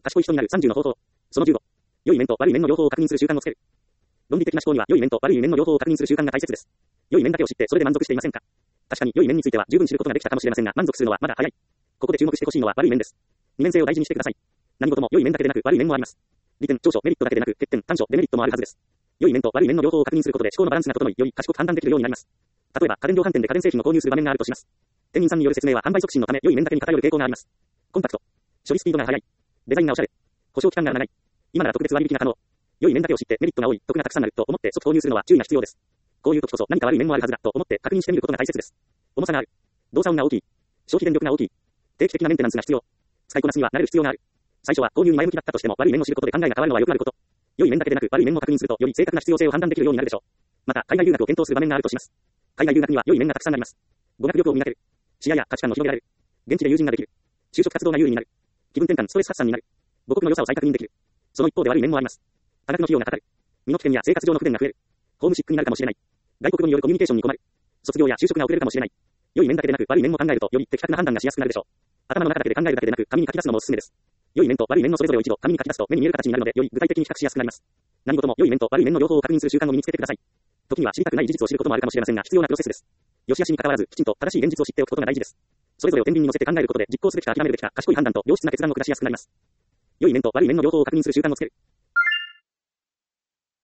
賢い人になる30の方法。その15。良い面と悪い面の両方を確認する習慣をつける。論理的な思考には良い面と悪い面の両方を確認する習慣が大切です。良い面だけを知ってそれで満足していませんか？確かに良い面については十分知ることができたかもしれませんが、満足するのはまだ早い。ここで注目してほしいのは悪い面です。二面性を大事にしてください。何事も良い面だけでなく悪い面もあります。利点、長所、メリットだけでなく欠点、短所、デメリットもあるはずです。良い面と悪い面の両方を確認することで思考のバランスが整い、より賢く判断できるようになります。例えば、家電量販店で家電製品を購入する場面があるとします。店員さんによる説明は販売促進のため良い面だけに偏る傾向があります。コンパクト。処理スピードが速い。デザインがおしゃれ。保証期間が長い。今なら特別割引が可能。良い面だけを知ってメリットが多い、得がたくさんあると思って即購入するのは注意が必要です。こういう時こそ何か悪い面もあるはずだと思って確認してみることが大切です。重さがある。動作音が大きい。消費電力が大きい。定期的なメンテナンスが必要。使いこなすには慣れる必要がある。最初は購入に前向きだったとしても悪い面を知ることで考えが変わるのはよくあること。良い面だけでなく悪い面も確認するとより正確な必要性を判断できるようになるでしょう。また、海外留学を検討する場面があるとします。海外留学には良い面がたくさんあります。語学力を磨ける。視野や価値観を広げられる。現地で友人ができる。就職活動が有利になる。気分転換、ストレス発散になる。母国の良さを再確認できる。その一方で悪い面もあります。多額の費用がかかる。身の危険や生活上の不便が増える。ホームシックになるかもしれない。外国語によるコミュニケーションに困る。卒業や就職が遅れるかもしれない。良い面だけでなく悪い面も考えるとより的確な判断がしやすくなるでしょう。頭の中だけで考えるだけでなく紙に書き出すのもおすすめです。良い面と悪い面のそれぞれを一度紙に書き出すと目に見える形になるのでより具体的に比較しやすくなります。何事も良い面と悪い面の両方を確認する習慣を身につけてください。時には知りたくない事実を知ることもあるかもしれませんが必要なプロセスです。良し悪しに関わらずきちんと正しい現実を知っておくことが大事です。それぞれを天秤に乗せて考えることで実行すべきか諦めるべきか賢い判断と良質な決断を下しやすくなります。良い面と悪い面の両方を確認する習慣をつける。